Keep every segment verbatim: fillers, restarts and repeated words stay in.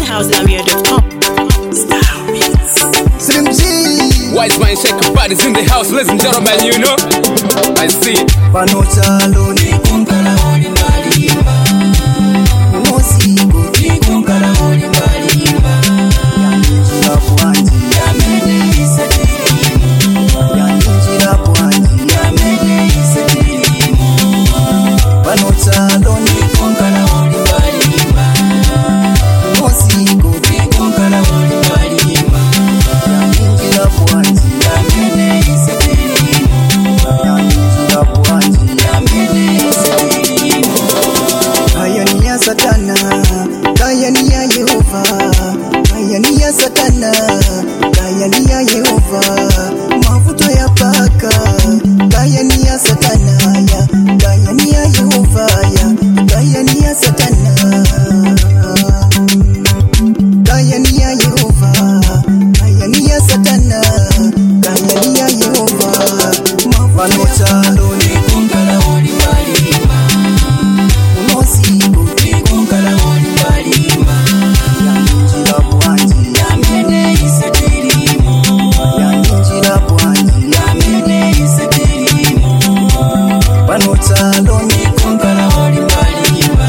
house zambia dot com. Slim G. Wise man shake bodies in the house, ladies and gentlemen, you know. I see it. Panochalo ni kunkala holi malimba. Mosigo ni kunkala holi malimba. Yanjira pwanji yamene isatirimu. Yanjira pwanji yamene isatirimu. Panochalo ni kunkala holi malimba. Mosigo ni kunkala holi malimba. Yanjira pwanji yamene isatirimu. Yanjira pwanji yamene isatirimu. Haya ni ya Satana, haya ni ya Yehova. Haya ni ya Satana, haya ni ya Yehova. Mafuta ya paka, haya ni ya Satana, haya haya ni ya Yehova, haya ni ya Satana. Haya ni ya Yehova, haya ni ya Satana, haya ni ya Yehova. Mafuta ni kunkala holi malimba. Unosigo ni kunkala holi malimba. Yanjira pwanji yamene isatirimu. Yanjira pwanji yamene isatirimu. Panotalo ni kunkala holi malimba.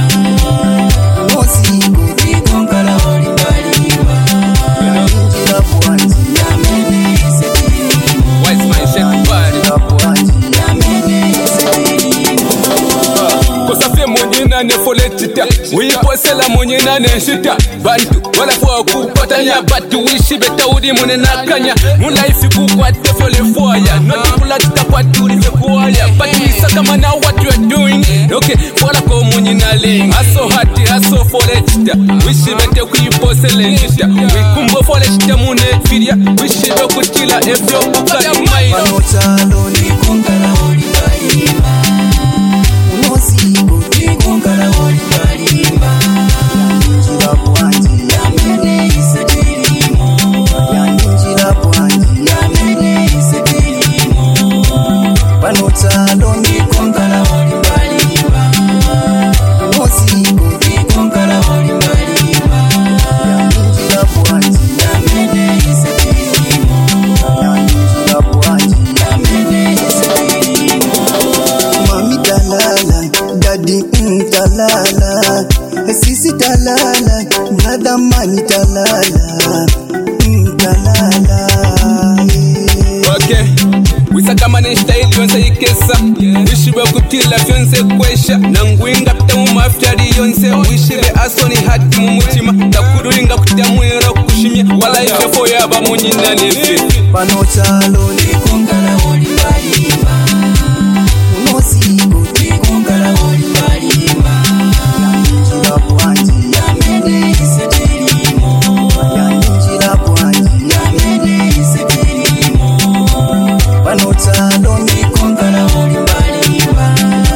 Unosigo ni kunkala holi malimba. Yanjira pwanji yamene isatirimu. Wise man shake bodies. Yanjira pwanji yamene isatirimu. Kosafe monyina ne foletita. Wiposela monyina ne shita. Bantu wala fwa kupatanya batu wishi beta udi mune nakanya. Muna ifi kukwate fole foya. Noti kulatika kwa turi fe kuwaya. But we saka mana what you are doing. Okay, fola ko monyina ling. Aso hati aso foletita. Wishi bete kuiposele shita. Wikumbo foletita mune fidia. Wishi be kutila efyo kukaya maino. Panotalo ni kunkala holi malimba. Unosigo ni kunkala holi malimba. Yanjira pwanji yamene isatirimu. Yanjira pwanji yamene isatirimu. Panotalo ni kunkala holi malimba. Unosigo ni kunkala holi malimba. Yanjira pwanji yamene isatirimu. Yanjira pwanji yamene isatirimu. Mami talala, daddy mm, talala, sisi talala, brother mani talala, mm, talala. Yeah. Okay, wisaka maneshta ili yonse ikesa. Wishibe kutila fyonse kwesha. Nanguinga pita mumafyari yonse. Wishibe asoni hati mumutima. Takuruinga kutia mwira kushimia. Wala ikefo yaba munyina nefi. Panochalo ni kunkala holi malimba. Unosigo ni kunkala holi malimba. Yanjira pwanji yamene isatirimu. Yanjira pwanji yamene isatirimu. Panotalo ni kunkala holi malimba.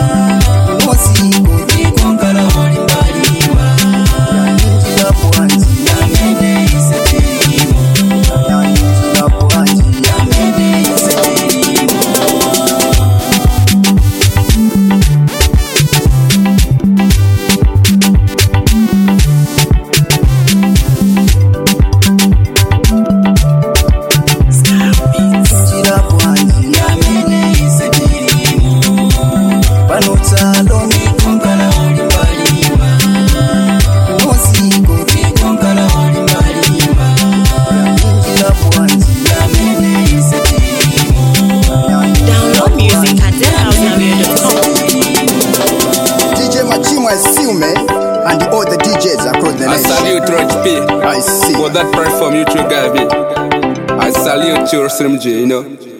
Unosigo ni kunkala holi malimba. Yanjira pwanji yamene isatirimu. Yanjira pwanji yamene isatirimu. Yanjira pwanji yamene isatirimu. Panotalo ni kunkala holi malimba. Unosigo ni kunkala holi malimba. Yanjira pwanji yamene isatirimu. Download music at the house zambia dot com. D J Machimo Asiume and all the D Js across the I nation. salute Roach P. I see. For that platform you two Gabi. I salute you Slim G, you know.